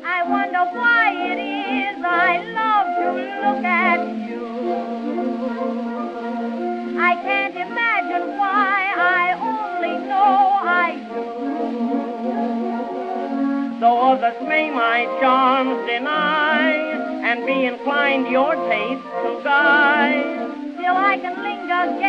I wonder why it is I love to look at you. I can't imagine why, I only know I do. Though others may my charms deny and be inclined your taste to guide, still I can linger